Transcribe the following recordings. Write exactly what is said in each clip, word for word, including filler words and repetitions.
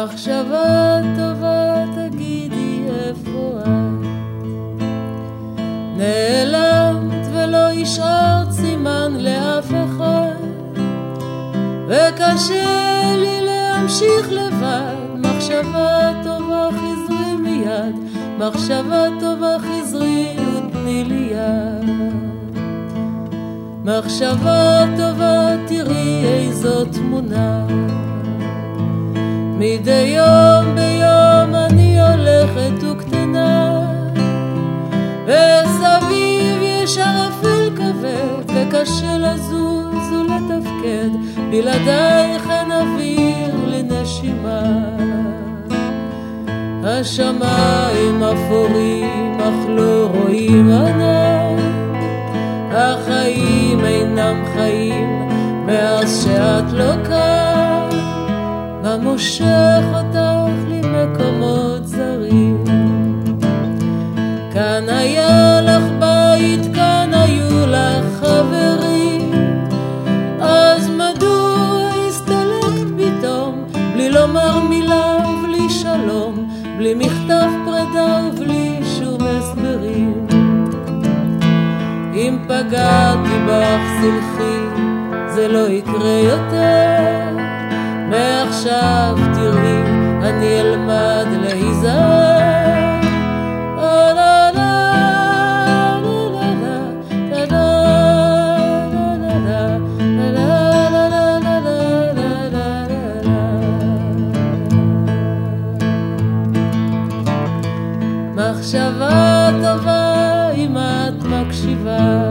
מחשבה טובה תגידי איפה את, נעלמת ולא השארת סימן לאף אחד, וקשה לי להמשיך לבד. מחשבה טובה חזרי מיד, מחשבה טובה חזרי ותני לי יד. מחשבה טובה תראי איזו תמונה, מדי יום ביום אני הולכת וקטנה, וסביב יש ערפל כבד, וקשה לזוז ולתפקד, בלעדייך אין אוויר לנשימה. השמיים אפורים אך לא רואים ענן, החיים אינם חיים מאז שאת לא כאן. מה מושך אותך למקומות זרים? כאן היה לך בית, כאן היו לך חברים, אז מדוע הסתלקת פתאום, בלי לומר מילה ובלי שלום, בלי מכתב פרידה ובלי שום הסברים? אם פגעתי בך סלחי, זה לא יקרה יותר, מעכשיו תראי אני אלמד להיזהר. לה לה לה לה לה לה לה לה. מחשבה טובה אם את מקשיבה,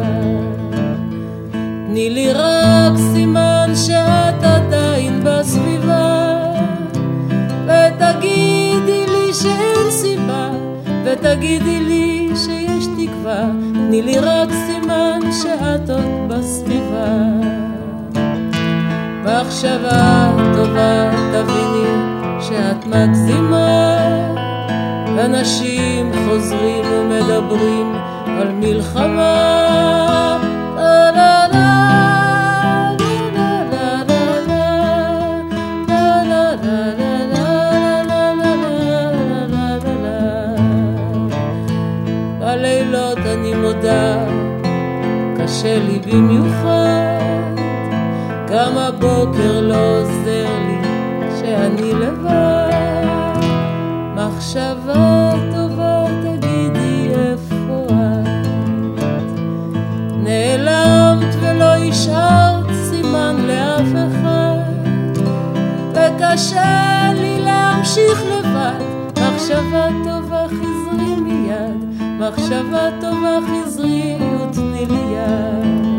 תני לי רק סימן שאת עדיין בסביבה, ותגידי לי שאין סיבה, ותגידי לי שיש תקווה. תני לי רק סימן שאת עוד בסביבה. מחשבה טובה תביני שאת מגזימה, אנשים חוזרים ומדברים על מלחמה. בלילות אני מודה קשה לי במיוחד, גם הבוקר לא עוזר לי שאני לבד. מחשבה טובה תגידי איפה את, נעלמת ולא השארת סימן לאף אחד, וקשה לי להמשיך לבד. מחשבה טובה חזרי מיד, מחשבה טובה חזרי ותני לי יד.